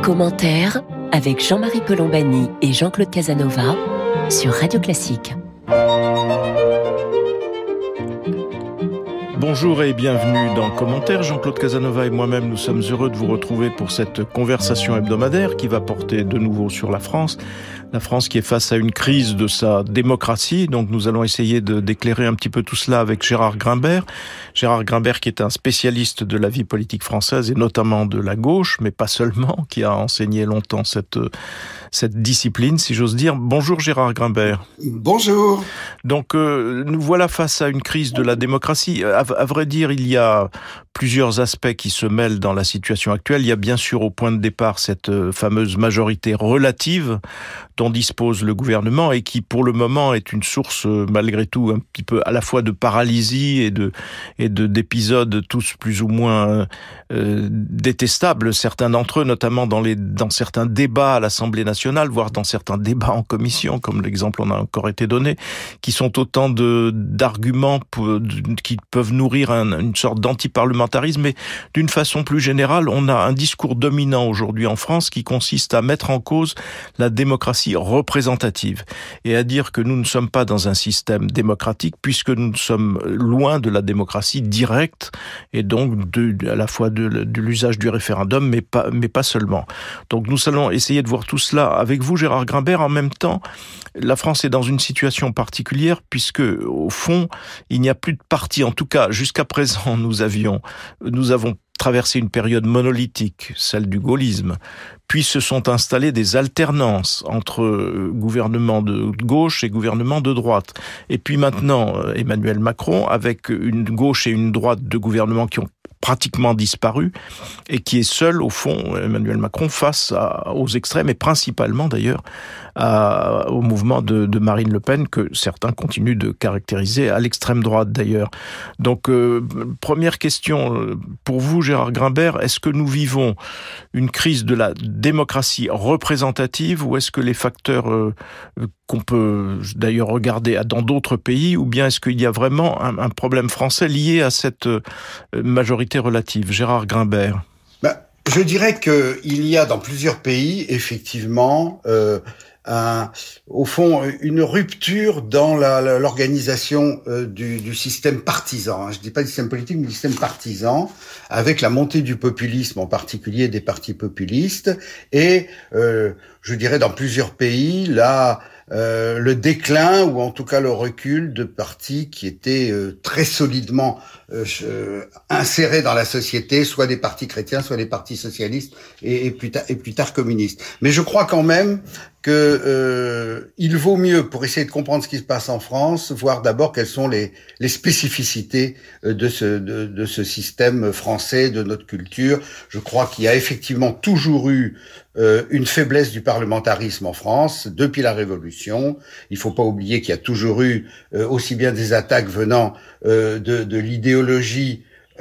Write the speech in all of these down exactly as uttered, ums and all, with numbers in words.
Commentaires avec Jean-Marie Colombani et Jean-Claude Casanova sur Radio Classique. Bonjour et bienvenue dans Commentaires. Jean-Claude Casanova et moi-même, nous sommes heureux de vous retrouver pour cette conversation hebdomadaire qui va porter de nouveau sur la France. La France qui est face à une crise de sa démocratie. Donc nous allons essayer de, d'éclairer un petit peu tout cela avec Gérard Grimbert. Gérard Grimbert qui est un spécialiste de la vie politique française et notamment de la gauche, mais pas seulement, qui a enseigné longtemps cette, cette discipline, si j'ose dire. Bonjour Gérard Grimbert. Bonjour. Donc euh, nous voilà face à une crise de la démocratie. À, à vrai dire, il y a plusieurs aspects qui se mêlent dans la situation actuelle. Il y a bien sûr au point de départ cette fameuse majorité relative dont dispose le gouvernement et qui pour le moment est une source malgré tout un petit peu à la fois de paralysie et de et de d'épisodes tous plus ou moins euh, détestables, certains d'entre eux notamment dans les dans certains débats à l'Assemblée nationale, voire dans certains débats en commission, comme l'exemple en a encore été donné, qui sont autant de d'arguments pour, de, qui peuvent nourrir un, une sorte d'antiparlementarisme. Mais d'une façon plus générale, on a un discours dominant aujourd'hui en France qui consiste à mettre en cause la démocratie représentative et à dire que nous ne sommes pas dans un système démocratique puisque nous sommes loin de la démocratie directe et donc de, à la fois de, de l'usage du référendum, mais pas, mais pas seulement. Donc nous allons essayer de voir tout cela avec vous, Gérard Grimbert. En même temps, la France est dans une situation particulière puisque, au fond, il n'y a plus de parti. En tout cas, jusqu'à présent, nous avions, nous avons traversé une période monolithique, celle du gaullisme. Puis se sont installées des alternances entre gouvernement de gauche et gouvernement de droite. Et puis maintenant, Emmanuel Macron, avec une gauche et une droite de gouvernement qui ont pratiquement disparu, et qui est seul, au fond, Emmanuel Macron, face à, aux extrêmes, et principalement d'ailleurs à, au mouvement de, de Marine Le Pen, que certains continuent de caractériser à l'extrême droite d'ailleurs. Donc, euh, première question pour vous, Gérard Grimbert, est-ce que nous vivons une crise de la démocratie représentative, ou est-ce que les facteurs euh, qu'on peut d'ailleurs regarder dans d'autres pays, ou bien est-ce qu'il y a vraiment un, un problème français lié à cette euh, majorité relative? Gérard Grimbert. Ben, je dirais qu'il y a dans plusieurs pays, effectivement, euh, un, au fond, une rupture dans la, la, l'organisation euh, du, du système partisan. Je ne dis pas du système politique, mais du système partisan, avec la montée du populisme, en particulier des partis populistes, et euh, je dirais dans plusieurs pays, là, Euh, le déclin ou en tout cas le recul de partis qui étaient euh, très solidement euh, insérés dans la société, soit des partis chrétiens, soit des partis socialistes et, et, plus, ta- et plus tard communistes. Mais je crois quand même que euh, il vaut mieux, pour essayer de comprendre ce qui se passe en France, voir d'abord quelles sont les, les spécificités de ce, de, de ce système français, de notre culture. Je crois qu'il y a effectivement toujours eu euh, une faiblesse du parlementarisme en France depuis la Révolution. Il faut pas oublier qu'il y a toujours eu euh, aussi bien des attaques venant euh, de, de l'idéologie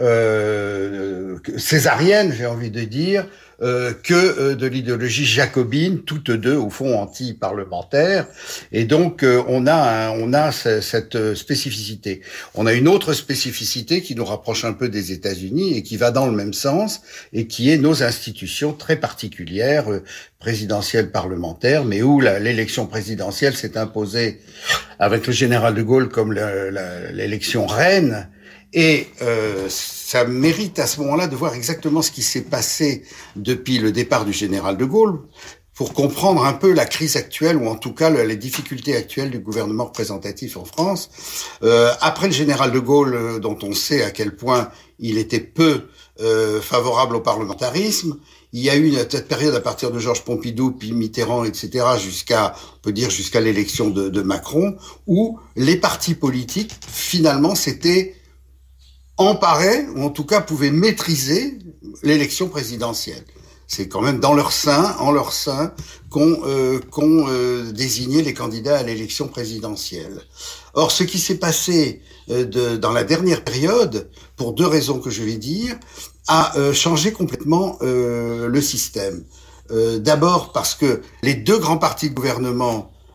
euh, césarienne, j'ai envie de dire, Euh, que euh, de l'idéologie jacobine, toutes deux au fond anti-parlementaires, et donc euh, on a un, on a c- cette euh, spécificité. On a une autre spécificité qui nous rapproche un peu des États-Unis et qui va dans le même sens, et qui est nos institutions très particulières, euh, présidentielles, parlementaires, mais où la, l'élection présidentielle s'est imposée avec le général de Gaulle comme la, la, l'élection reine. Et euh, ça mérite à ce moment-là de voir exactement ce qui s'est passé depuis le départ du général de Gaulle pour comprendre un peu la crise actuelle, ou en tout cas les difficultés actuelles du gouvernement représentatif en France. Euh, après le général de Gaulle, euh, dont on sait à quel point il était peu euh, favorable au parlementarisme, il y a eu une cette période à partir de Georges Pompidou, puis Mitterrand, et cetera, jusqu'à, on peut dire jusqu'à l'élection de, de Macron, où les partis politiques, finalement, s'étaient emparés, ou en tout cas pouvaient maîtriser l'élection présidentielle. C'est quand même dans leur sein, en leur sein, qu'ont, euh, qu'ont euh, désigné les candidats à l'élection présidentielle. Or, ce qui s'est passé euh, de, dans la dernière période, pour deux raisons que je vais dire, a euh, changé complètement euh, le système. Euh, d'abord parce que les deux grands partis de gouvernement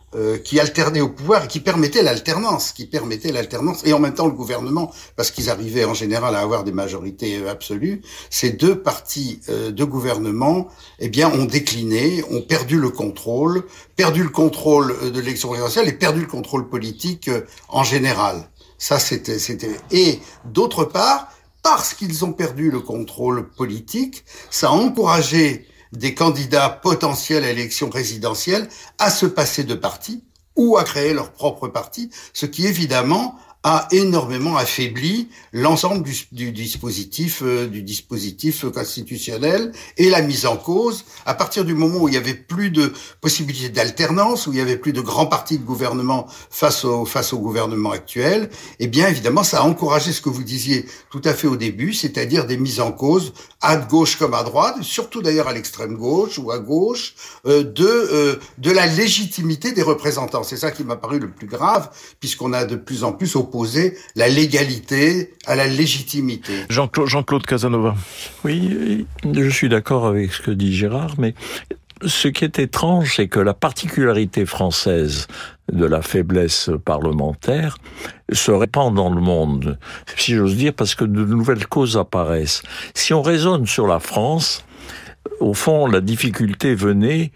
euh, qui alternaient au pouvoir et qui permettaient l'alternance, qui permettaient l'alternance, et en même temps le gouvernement, parce qu'ils arrivaient en général à avoir des majorités euh, absolues, ces deux partis euh, de gouvernement, eh bien, ont décliné, ont perdu le contrôle, perdu le contrôle de l'élection présidentielle et perdu le contrôle politique euh, en général. Ça, c'était, c'était, et d'autre part, parce qu'ils ont perdu le contrôle politique, ça a encouragé des candidats potentiels à l'élection présidentielle à se passer de parti ou à créer leur propre parti, ce qui évidemment a énormément affaibli l'ensemble du, du dispositif euh, du dispositif constitutionnel et la mise en cause. À partir du moment où il y avait plus de possibilités d'alternance, où il y avait plus de grands partis de gouvernement face au face au gouvernement actuel, eh bien évidemment ça a encouragé ce que vous disiez tout à fait au début, c'est-à-dire des mises en cause à gauche comme à droite, surtout d'ailleurs à l'extrême gauche ou à gauche, euh, de euh, de la légitimité des représentants. C'est ça qui m'a paru le plus grave, puisqu'on a de plus en plus au opposer la légalité à la légitimité. Jean-Claude, Jean-Claude Casanova. Oui, je suis d'accord avec ce que dit Gérard, mais ce qui est étrange, c'est que la particularité française de la faiblesse parlementaire se répand dans le monde, si j'ose dire, parce que de nouvelles causes apparaissent. Si on raisonne sur la France, au fond, la difficulté venait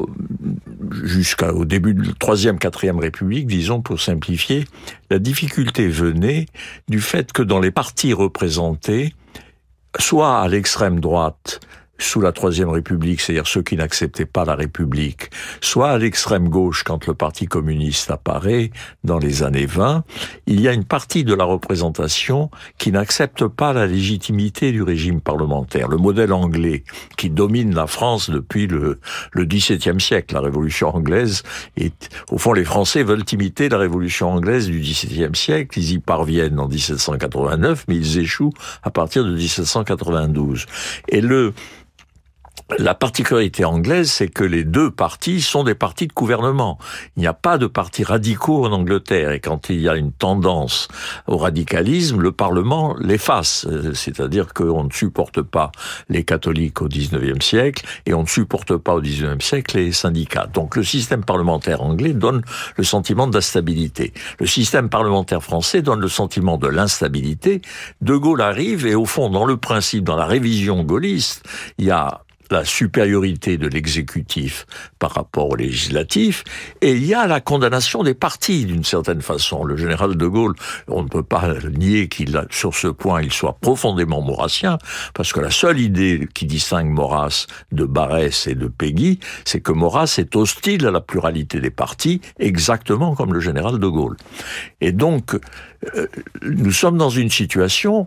jusqu'au début de la troisième, quatrième République, disons, pour simplifier, la difficulté venait du fait que dans les partis représentés, soit à l'extrême droite, sous la Troisième République, c'est-à-dire ceux qui n'acceptaient pas la République, soit à l'extrême gauche quand le Parti communiste apparaît dans les années vingt, il y a une partie de la représentation qui n'accepte pas la légitimité du régime parlementaire. Le modèle anglais qui domine la France depuis le, le dix-septième siècle, la Révolution anglaise, est, au fond, les Français veulent imiter la Révolution anglaise du dix-septième siècle, ils y parviennent en dix-sept cent quatre-vingt-neuf, mais ils échouent à partir de dix-sept cent quatre-vingt-douze. Et le La particularité anglaise, c'est que les deux partis sont des partis de gouvernement. Il n'y a pas de partis radicaux en Angleterre. Et quand il y a une tendance au radicalisme, le Parlement l'efface. C'est-à-dire qu'on ne supporte pas les catholiques au dix-neuvième siècle et on ne supporte pas au dix-neuvième siècle les syndicats. Donc le système parlementaire anglais donne le sentiment de la stabilité. Le système parlementaire français donne le sentiment de l'instabilité. De Gaulle arrive et au fond, dans le principe, dans la révision gaulliste, il y a la supériorité de l'exécutif par rapport au législatif, et il y a la condamnation des partis, d'une certaine façon. Le général de Gaulle, on ne peut pas nier qu'il a, sur ce point, il soit profondément maurassien, parce que la seule idée qui distingue Maurras de Barrès et de Péguy, c'est que Maurras est hostile à la pluralité des partis, exactement comme le général de Gaulle. Et donc, euh, nous sommes dans une situation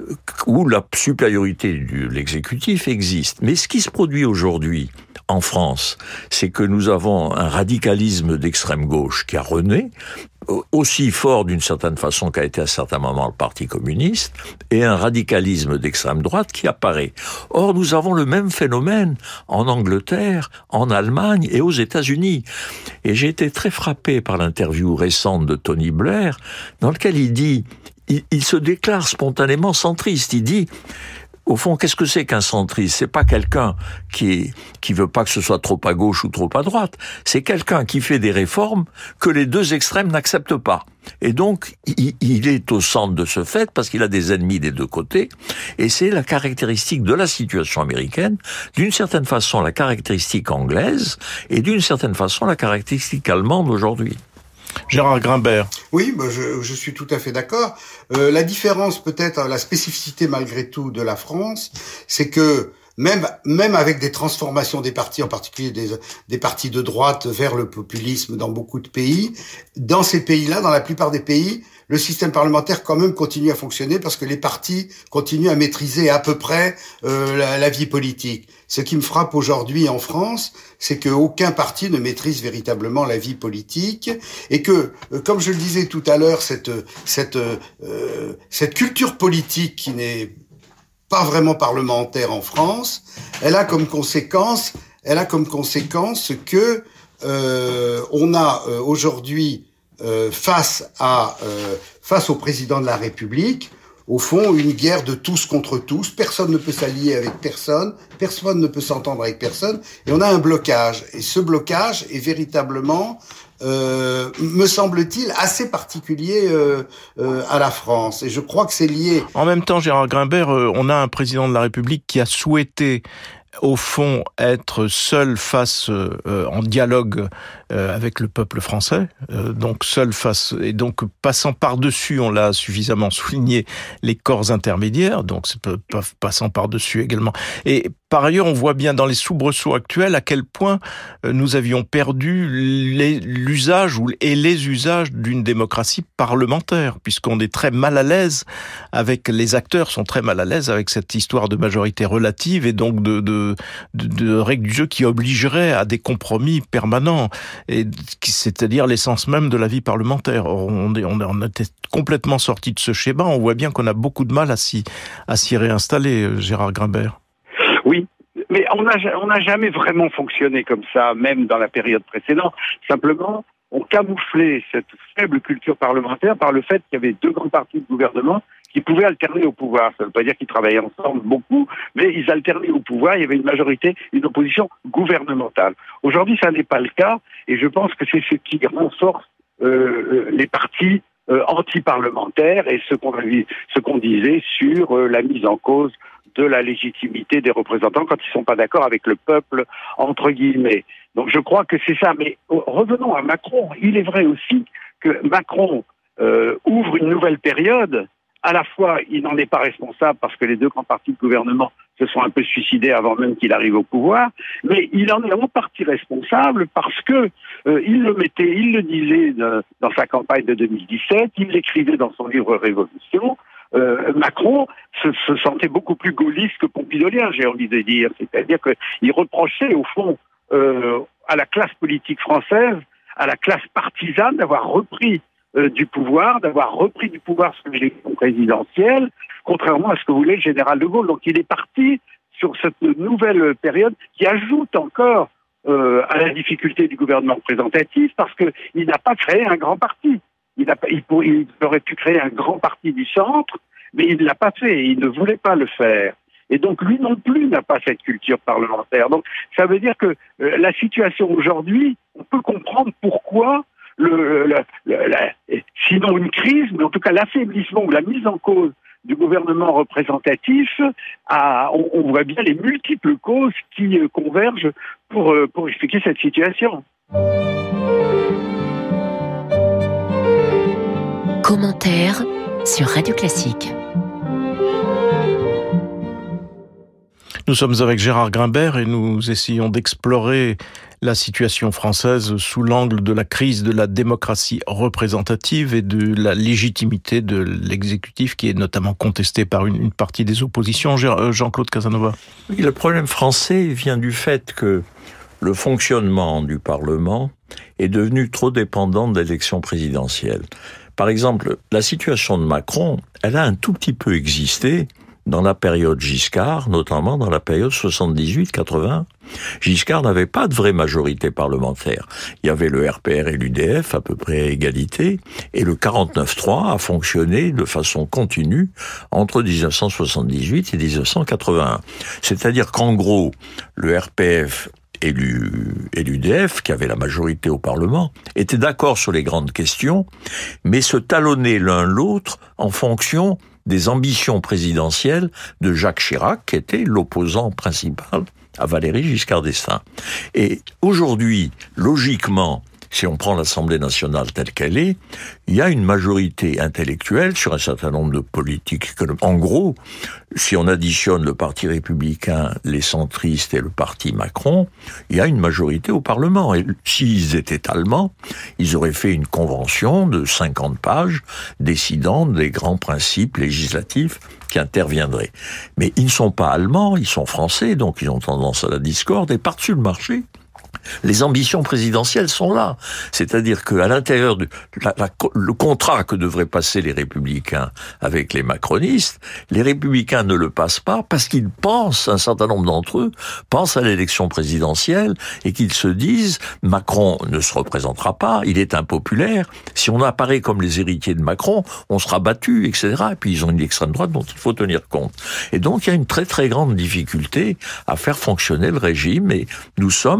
où la supériorité de l'exécutif existe. Mais ce qui se produit aujourd'hui en France, c'est que nous avons un radicalisme d'extrême gauche qui a rené, aussi fort d'une certaine façon qu'a été à certains moments le Parti communiste, et un radicalisme d'extrême droite qui apparaît. Or, nous avons le même phénomène en Angleterre, en Allemagne et aux États-Unis. Et j'ai été très frappé par l'interview récente de Tony Blair, dans laquelle il dit, il, il se déclare spontanément centriste. Il dit, au fond, qu'est-ce que c'est qu'un centriste? C'est pas quelqu'un qui qui veut pas que ce soit trop à gauche ou trop à droite. C'est quelqu'un qui fait des réformes que les deux extrêmes n'acceptent pas. Et donc, il, il est au centre de ce fait parce qu'il a des ennemis des deux côtés. Et c'est la caractéristique de la situation américaine, d'une certaine façon la caractéristique anglaise et d'une certaine façon la caractéristique allemande aujourd'hui. Gérard Grimbert. Oui, bah je, je suis tout à fait d'accord. Euh, la différence, peut-être, la spécificité malgré tout de la France, c'est que même même avec des transformations des partis, en particulier des, des partis de droite vers le populisme dans beaucoup de pays, dans ces pays-là, dans la plupart des pays, le système parlementaire quand même continue à fonctionner parce que les partis continuent à maîtriser à peu près euh, la, la vie politique. Ce qui me frappe aujourd'hui en France, c'est qu'aucun parti ne maîtrise véritablement la vie politique et que, comme je le disais tout à l'heure, cette cette euh, cette culture politique qui n'est pas vraiment parlementaire en France, elle a comme conséquence, elle a comme conséquence que euh, on a euh, aujourd'hui euh, face à euh, face au président de la République, au fond, une guerre de tous contre tous. Personne ne peut s'allier avec personne, personne ne peut s'entendre avec personne, et on a un blocage. Et ce blocage est véritablement Euh, me semble-t-il, assez particulier euh, euh, à la France. Et je crois que c'est lié... En même temps, Gérard Grimbert, euh, on a un président de la République qui a souhaité, au fond, être seul face, euh, en dialogue euh, avec le peuple français, euh, donc seul face, et donc passant par-dessus, on l'a suffisamment souligné, les corps intermédiaires, donc c'est passant par-dessus également. Et par ailleurs, on voit bien dans les soubresauts actuels à quel point nous avions perdu les, l'usage ou, et les usages d'une démocratie parlementaire, puisqu'on est très mal à l'aise avec, les acteurs sont très mal à l'aise avec cette histoire de majorité relative et donc de, de, de, de règles du jeu qui obligeraient à des compromis permanents, et, c'est-à-dire l'essence même de la vie parlementaire. Or, on, est, on, on était complètement sorti de ce schéma, on voit bien qu'on a beaucoup de mal à s'y, à s'y réinstaller, Gérard Grimbert. Oui, mais on n'a on n'a jamais vraiment fonctionné comme ça, même dans la période précédente. Simplement, on camouflait cette faible culture parlementaire par le fait qu'il y avait deux grands partis de gouvernement qui pouvaient alterner au pouvoir. Ça ne veut pas dire qu'ils travaillaient ensemble beaucoup, mais ils alternaient au pouvoir. Il y avait une majorité, une opposition gouvernementale. Aujourd'hui, ça n'est pas le cas, et je pense que c'est ce qui renforce euh, les partis euh, anti-parlementaires et ce qu'on, ce qu'on disait sur euh, la mise en cause de la légitimité des représentants quand ils ne sont pas d'accord avec le peuple, entre guillemets. Donc je crois que c'est ça. Mais revenons à Macron. Il est vrai aussi que Macron euh, ouvre une nouvelle période. À la fois, il n'en est pas responsable parce que les deux grands partis de gouvernement se sont un peu suicidés avant même qu'il arrive au pouvoir, mais il en est en partie responsable parce que euh, il le mettait, il le disait de, dans sa campagne de deux mille dix-sept, il l'écrivait dans son livre Révolution. Euh, Macron se, se sentait beaucoup plus gaulliste que pompidolien, j'ai envie de dire. C'est-à-dire qu'il reprochait, au fond, euh, à la classe politique française, à la classe partisane, d'avoir repris euh, du pouvoir, d'avoir repris du pouvoir sur l'élection présidentielle, contrairement à ce que voulait le général de Gaulle. Donc il est parti sur cette nouvelle période qui ajoute encore euh, à la difficulté du gouvernement représentatif, parce qu'il n'a pas créé un grand parti. Il, a, il, pour, il aurait pu créer un grand parti du centre, mais il ne l'a pas fait, il ne voulait pas le faire. Et donc lui non plus n'a pas cette culture parlementaire. Donc ça veut dire que euh, la situation aujourd'hui, on peut comprendre pourquoi, le, le, le, la, sinon une crise, mais en tout cas l'affaiblissement ou la mise en cause du gouvernement représentatif, à, on, on voit bien les multiples causes qui euh, convergent pour, euh, pour expliquer cette situation. Commentaire sur Radio Classique. Nous sommes avec Gérard Grimbert et nous essayons d'explorer la situation française sous l'angle de la crise de la démocratie représentative et de la légitimité de l'exécutif qui est notamment contestée par une, une partie des oppositions. Jean-Claude Casanova. Oui, le problème français vient du fait que le fonctionnement du Parlement est devenu trop dépendant de l'élection présidentielle. Par exemple, la situation de Macron, elle a un tout petit peu existé dans la période Giscard, notamment dans la période soixante-dix-huit quatre-vingts. Giscard n'avait pas de vraie majorité parlementaire. Il y avait le R P R et l'U D F à peu près à égalité, et le quarante-neuf trois a fonctionné de façon continue entre dix-neuf cent soixante-dix-huit et dix-neuf cent quatre-vingt-un. C'est-à-dire qu'en gros, le R P F et l'U D F, qui avait la majorité au Parlement, étaient d'accord sur les grandes questions, mais se talonnaient l'un l'autre en fonction des ambitions présidentielles de Jacques Chirac, qui était l'opposant principal à Valéry Giscard d'Estaing. Et aujourd'hui, logiquement, si on prend l'Assemblée nationale telle qu'elle est, il y a une majorité intellectuelle sur un certain nombre de politiques économiques. En gros, si on additionne le Parti républicain, les centristes et le Parti Macron, il y a une majorité au Parlement. Et s'ils étaient allemands, ils auraient fait une convention de cinquante pages décidant des grands principes législatifs qui interviendraient. Mais ils ne sont pas allemands, ils sont français, donc ils ont tendance à la discorde, et par-dessus le marché, les ambitions présidentielles sont là. C'est-à-dire qu'à l'intérieur du la, la, le contrat que devraient passer les républicains avec les macronistes, les républicains ne le passent pas parce qu'ils pensent, un certain nombre d'entre eux, pensent à l'élection présidentielle et qu'ils se disent Macron ne se représentera pas, il est impopulaire. Si on apparaît comme les héritiers de Macron, on sera battu, et cetera. Et puis ils ont une extrême droite dont il faut tenir compte. Et donc il y a une très très grande difficulté à faire fonctionner le régime et nous sommes dans une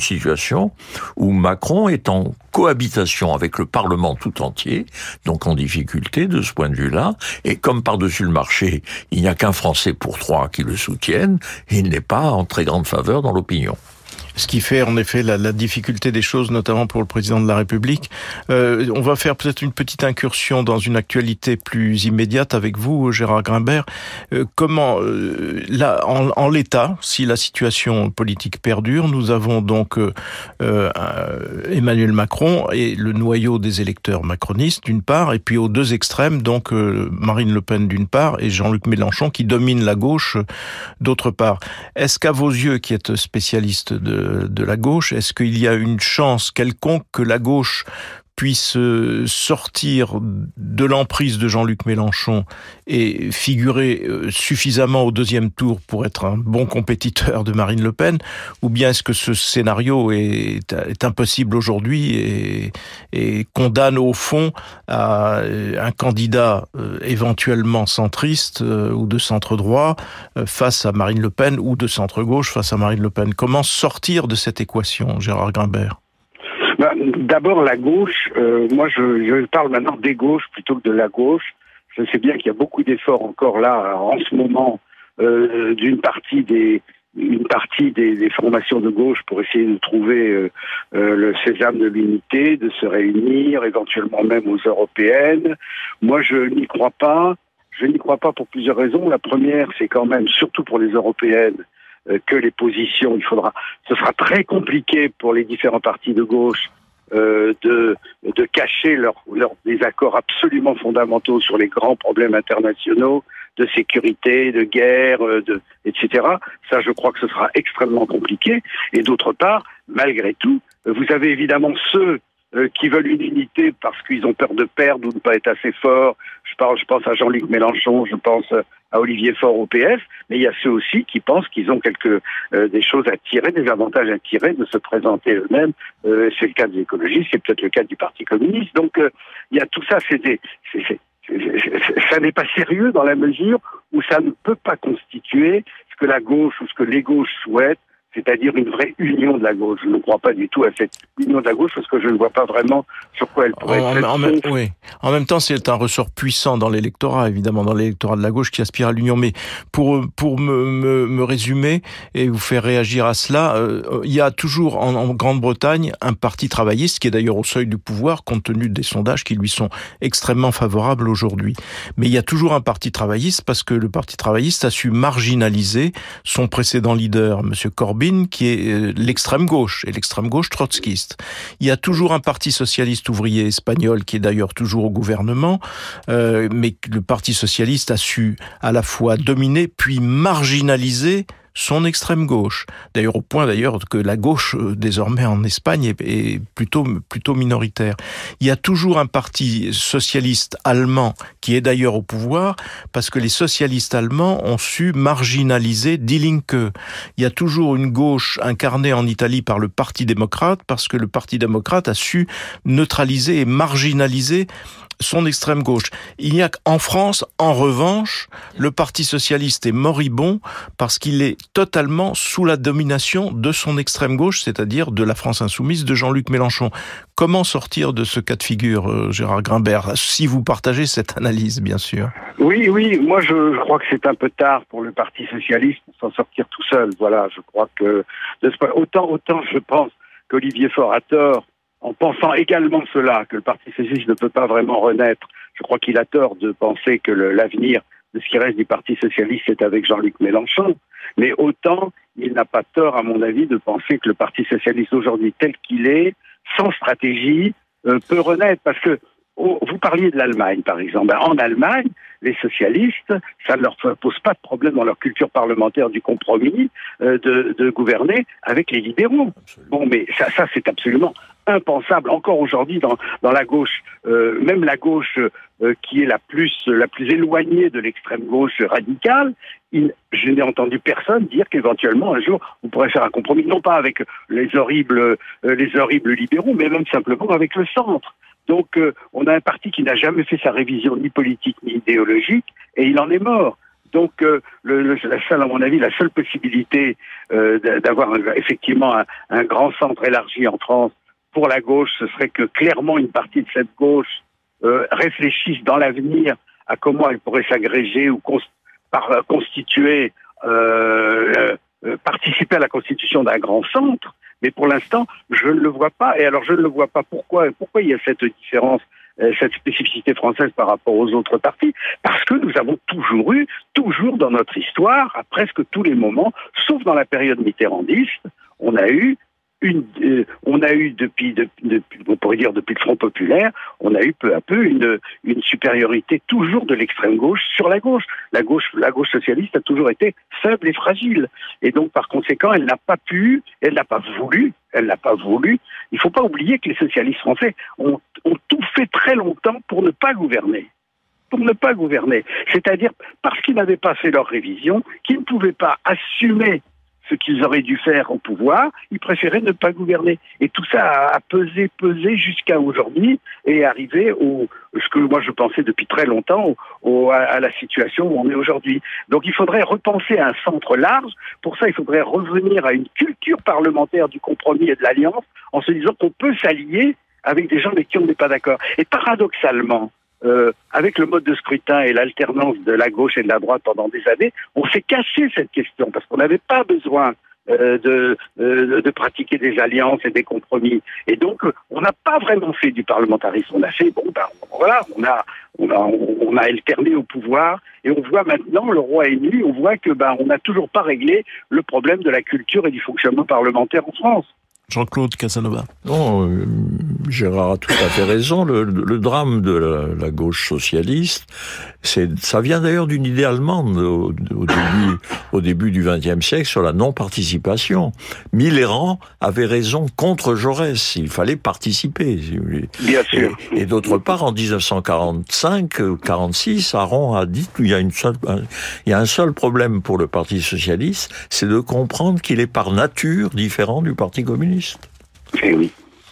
situation où Macron est en cohabitation avec le Parlement tout entier, donc en difficulté de ce point de vue-là, et comme par-dessus le marché, il n'y a qu'un Français pour trois qui le soutiennent, il n'est pas en très grande faveur dans l'opinion. Ce qui fait en effet la, la difficulté des choses, notamment pour le président de la République. Euh, on va faire peut-être une petite incursion dans une actualité plus immédiate avec vous, Gérard Grimbert. Euh, comment, euh, là, en, en l'état, si la situation politique perdure, nous avons donc euh, euh, Emmanuel Macron et le noyau des électeurs macronistes d'une part, et puis aux deux extrêmes, donc euh, Marine Le Pen d'une part et Jean-Luc Mélenchon qui domine la gauche d'autre part. Est-ce qu'à vos yeux, qui êtes spécialiste de de la gauche, est-ce qu'il y a une chance quelconque que la gauche puisse sortir de l'emprise de Jean-Luc Mélenchon et figurer suffisamment au deuxième tour pour être un bon compétiteur de Marine Le Pen, ou bien est-ce que ce scénario est, est impossible aujourd'hui et, et condamne au fond à un candidat éventuellement centriste ou de centre-droit face à Marine Le Pen, ou de centre-gauche face à Marine Le Pen? Comment sortir de cette équation, Gérard Grimbert? Ben, d'abord, la gauche, euh, moi je, je parle maintenant des gauches plutôt que de la gauche. Je sais bien qu'il y a beaucoup d'efforts encore là, en ce moment, euh, d'une partie des une partie des, des formations de gauche pour essayer de trouver euh, euh, le sésame de l'unité, de se réunir, éventuellement même aux européennes. Moi, je n'y crois pas. Je n'y crois pas pour plusieurs raisons. La première, c'est quand même, surtout pour les européennes, que les positions, il faudra, ce sera très compliqué pour les différents partis de gauche euh, de de cacher leurs leur désaccords absolument fondamentaux sur les grands problèmes internationaux de sécurité, de guerre, de et cetera. Ça, je crois que ce sera extrêmement compliqué. Et d'autre part, malgré tout, vous avez évidemment ceux euh, qui veulent une unité parce qu'ils ont peur de perdre ou de ne pas être assez forts. Je parle, je pense à Jean-Luc Mélenchon, je pense à Olivier Faure au P F, mais il y a ceux aussi qui pensent qu'ils ont quelque euh, des choses à tirer, des avantages à tirer de se présenter eux-mêmes. Euh, c'est le cas des écologistes, c'est peut-être le cas du Parti communiste. Donc euh, il y a tout ça, c'est des, c'est, c'est, c'est, c'est, ça n'est pas sérieux dans la mesure où ça ne peut pas constituer ce que la gauche ou ce que les gauches souhaitent, c'est-à-dire une vraie union de la gauche. Je ne crois pas du tout à cette union de la gauche parce que je ne vois pas vraiment sur quoi elle pourrait en, être. En, même, oui. En même temps, c'est un ressort puissant dans l'électorat, évidemment, dans l'électorat de la gauche qui aspire à l'union. Mais pour pour me, me, me résumer et vous faire réagir à cela, euh, il y a toujours en, en Grande-Bretagne un parti travailliste qui est d'ailleurs au seuil du pouvoir compte tenu des sondages qui lui sont extrêmement favorables aujourd'hui. Mais il y a toujours un parti travailliste parce que le parti travailliste a su marginaliser son précédent leader, Monsieur Corbyn, qui est l'extrême gauche, et l'extrême gauche trotskiste. Il y a toujours un parti socialiste ouvrier espagnol qui est d'ailleurs toujours au gouvernement, euh, mais le parti socialiste a su à la fois dominer puis marginaliser son extrême gauche. D'ailleurs, au point d'ailleurs que la gauche euh, désormais en Espagne est, est plutôt plutôt minoritaire. Il y a toujours un parti socialiste allemand qui est d'ailleurs au pouvoir parce que les socialistes allemands ont su marginaliser Die Linke. Il y a toujours une gauche incarnée en Italie par le Parti démocrate parce que le Parti démocrate a su neutraliser et marginaliser son extrême gauche. Il n'y a qu'en France, en revanche, le Parti socialiste est moribond parce qu'il est totalement sous la domination de son extrême gauche, c'est-à-dire de la France insoumise de Jean-Luc Mélenchon. Comment sortir de ce cas de figure, Gérard Grimbert, si vous partagez cette analyse, bien sûr? Oui, oui, moi je, je crois que c'est un peu tard pour le Parti socialiste pour s'en sortir tout seul. Voilà, je crois que de ce point, autant, autant je pense qu'Olivier Faure a tort en pensant également cela, que le Parti socialiste ne peut pas vraiment renaître. Je crois qu'il a tort de penser que le, l'avenir de ce qui reste du Parti socialiste, c'est avec Jean-Luc Mélenchon. Mais autant, il n'a pas tort, à mon avis, de penser que le Parti socialiste aujourd'hui, tel qu'il est, sans stratégie, euh, peut renaître. Parce que oh, vous parliez de l'Allemagne, par exemple. Ben, en Allemagne, les socialistes, ça ne leur pose pas de problème dans leur culture parlementaire du compromis euh, de, de gouverner avec les libéraux. Absolument. Bon, mais ça, ça c'est absolument impensable encore aujourd'hui dans dans la gauche, euh, même la gauche euh, qui est la plus la plus éloignée de l'extrême gauche radicale. Il, je n'ai entendu personne dire qu'éventuellement un jour on pourrait faire un compromis, non pas avec les horribles euh, les horribles libéraux, mais même simplement avec le centre. Donc euh, on a un parti qui n'a jamais fait sa révision ni politique ni idéologique et il en est mort. Donc, euh, le, le, la seule, à mon avis, la seule possibilité euh, d'avoir un, effectivement un, un grand centre élargi en France pour la gauche, ce serait que clairement une partie de cette gauche euh, réfléchisse dans l'avenir à comment elle pourrait s'agréger ou cons- par, euh, constituer, euh, euh, participer à la constitution d'un grand centre. Mais pour l'instant, je ne le vois pas. Et alors, je ne le vois pas. Pourquoi Pourquoi il y a cette différence, euh, cette spécificité française par rapport aux autres partis? Parce que nous avons toujours eu, toujours dans notre histoire, à presque tous les moments, sauf dans la période mitterrandiste, on a eu Une, euh, on a eu depuis, depuis, depuis, on pourrait dire depuis le Front populaire, on a eu peu à peu une, une supériorité toujours de l'extrême gauche sur la gauche. La gauche, la gauche socialiste a toujours été faible et fragile, et donc par conséquent, elle n'a pas pu, elle n'a pas voulu, elle n'a pas voulu. Il ne faut pas oublier que les socialistes français ont, ont tout fait très longtemps pour ne pas gouverner. Pour ne pas gouverner, c'est-à-dire parce qu'ils n'avaient pas fait leur révision, qu'ils ne pouvaient pas assumer ce qu'ils auraient dû faire au pouvoir, ils préféraient ne pas gouverner. Et tout ça a pesé, pesé jusqu'à aujourd'hui et est arrivé au, ce que moi je pensais depuis très longtemps, au, à, à la situation où on est aujourd'hui. Donc il faudrait repenser un centre large. Pour ça, il faudrait revenir à une culture parlementaire du compromis et de l'alliance en se disant qu'on peut s'allier avec des gens avec qui on n'est pas d'accord. Et paradoxalement, Euh, avec le mode de scrutin et l'alternance de la gauche et de la droite pendant des années, on s'est caché cette question parce qu'on n'avait pas besoin euh, de, euh, de pratiquer des alliances et des compromis. Et donc, on n'a pas vraiment fait du parlementarisme. On a fait, bon, ben voilà, on a, on a, on a alterné au pouvoir et on voit maintenant, le roi est nu, on voit que ben on n'a toujours pas réglé le problème de la culture et du fonctionnement parlementaire en France. Jean-Claude Casanova. Non, euh, Gérard a tout à fait raison. Le, le drame de la, la gauche socialiste, c'est, ça vient d'ailleurs d'une idée allemande au, au début, au début du vingtième siècle sur la non-participation. Mitterrand avait raison contre Jaurès. Il fallait participer. Bien sûr. Et, et d'autre part, en dix-neuf cent quarante-cinq quarante-six, Aron a dit qu'il y a une seule, il y a un seul problème pour le Parti socialiste, c'est de comprendre qu'il est par nature différent du Parti communiste. Eh oui.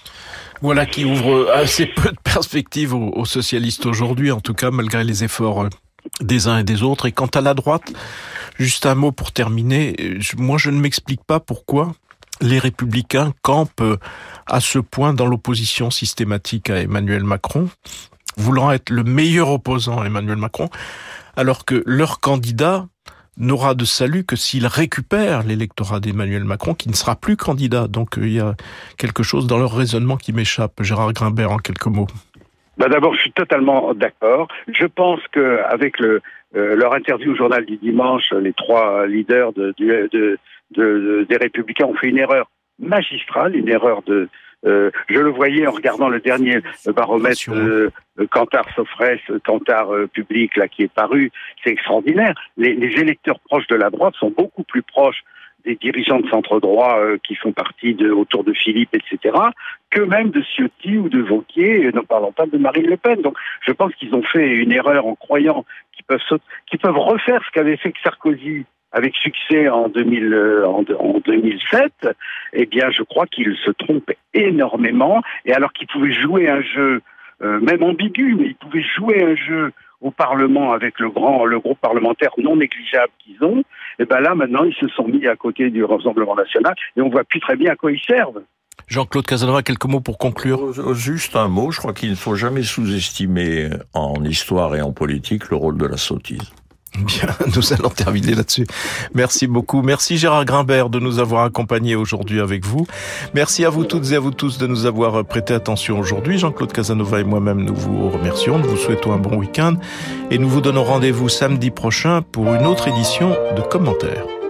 Voilà qui ouvre assez peu de perspectives aux, aux socialistes aujourd'hui, en tout cas malgré les efforts des uns et des autres. Et quant à la droite, juste un mot pour terminer, moi je ne m'explique pas pourquoi les Républicains campent à ce point dans l'opposition systématique à Emmanuel Macron, voulant être le meilleur opposant à Emmanuel Macron, alors que leur candidat n'aura de salut que s'il récupère l'électorat d'Emmanuel Macron, qui ne sera plus candidat. Donc il y a quelque chose dans leur raisonnement qui m'échappe. Gérard Grimbert, en quelques mots. Ben d'abord, je suis totalement d'accord. Je pense que avec le, euh, leur interview au journal du dimanche, les trois leaders de, de, de, de, des Républicains ont fait une erreur magistrale, une erreur de... Euh, je le voyais en regardant le dernier baromètre euh, Kantar Sofres, Kantar euh, public là qui est paru, c'est extraordinaire. Les, les électeurs proches de la droite sont beaucoup plus proches des dirigeants de centre droit euh, qui font partie de autour de Philippe, et cetera, que même de Ciotti ou de Wauquiez, ne parlons pas de Marine Le Pen. Donc, je pense qu'ils ont fait une erreur en croyant qu'ils peuvent qu'ils peuvent refaire ce qu'avait fait Sarkozy avec succès en, deux mille, en, en deux mille sept, eh bien, je crois qu'il se trompe énormément. Et alors qu'il pouvait jouer un jeu, euh, même ambigu, mais il pouvait jouer un jeu au Parlement avec le grand, le groupe parlementaire non négligeable qu'ils ont, et ben là, maintenant, ils se sont mis à côté du Rassemblement national et on voit plus très bien à quoi ils servent. Jean-Claude Casanova, quelques mots pour conclure. Juste un mot, je crois qu'il ne faut jamais sous-estimer en histoire et en politique le rôle de la sottise. Bien, nous allons terminer là-dessus. Merci beaucoup. Merci Gérard Grimbert de nous avoir accompagnés aujourd'hui avec vous. Merci à vous toutes et à vous tous de nous avoir prêté attention aujourd'hui. Jean-Claude Casanova et moi-même, nous vous remercions. Nous vous souhaitons un bon week-end et nous vous donnons rendez-vous samedi prochain pour une autre édition de Commentaires.